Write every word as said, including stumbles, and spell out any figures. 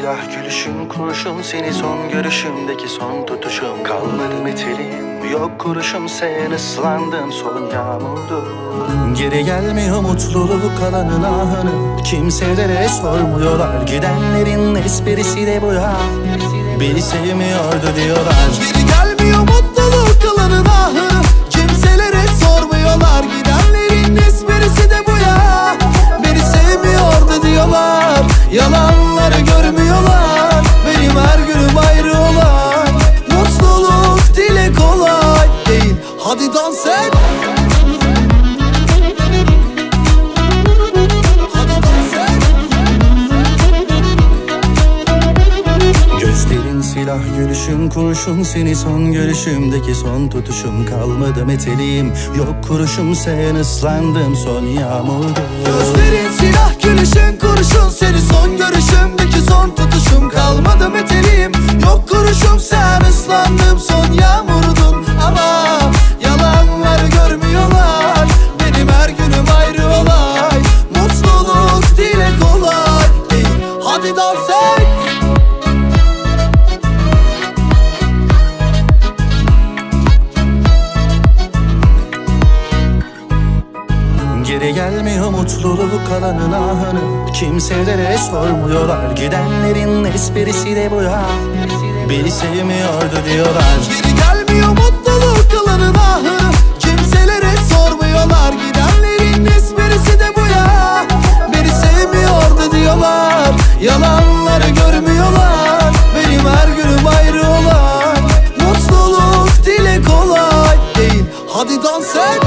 silah gülüşün kurşun, seni son görüşümdeki son tutuşum. Kalmadı metelim, yok kuruşum, sen ıslandım son yağmurdu. Geri gelmiyor mutluluk, kalanın ahını kimselere sormuyorlar. Gidenlerin esprisi de bu ya, beni sevmiyordu diyorlar. Geri gelmiyor mutluluk, kalanın ahını kimselere sormuyorlar. Gidenlerin esprisi de bu ya, beni sevmiyordu diyorlar. Yalanları görmüyorlar, benim her günüm ayrı olay. Mutluluk dile kolay değil, hadi dans et. Silah gülüşün kurşun, seni son görüşümdeki son tutuşum. Kalmadı meteliğim, yok kuruşum, sen ıslandım son yağmurda. Gözlerin silah gülüşün kurşun, seni son görüşümdeki son tutuşum. Kalmadı meteliğim, yok kuruşum, sen ıslandım son yağmurdun. Ama yalanları görmüyorlar, benim her günüm ayrı olay. Mutluluk dile kolay değil, hadi dans et. Geri gelmiyor mutluluk, kalanın ahını kimselere sormuyorlar. Gidenlerin esprisi de bu ya, beni sevmiyordu diyorlar. Geri gelmiyor mutluluk, kalanın ahını kimselere sormuyorlar. Gidenlerin esprisi de bu ya, beni sevmiyordu diyorlar. Yalanları görmüyorlar, benim her günüm ayrı olay. Mutluluk dile kolay değil, hadi dans et.